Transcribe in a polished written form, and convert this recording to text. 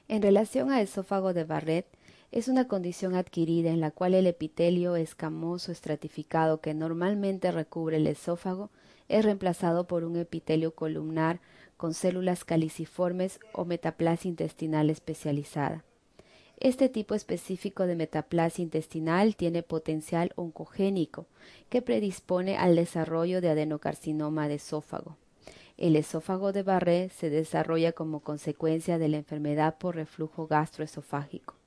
En relación al esófago de Barrett, es una condición adquirida en la cual el epitelio escamoso estratificado que normalmente recubre el esófago es reemplazado por un epitelio columnar con células caliciformes o metaplasia intestinal especializada. Este tipo específico de metaplasia intestinal tiene potencial oncogénico que predispone al desarrollo de adenocarcinoma de esófago. El esófago de Barrett se desarrolla como consecuencia de la enfermedad por reflujo gastroesofágico.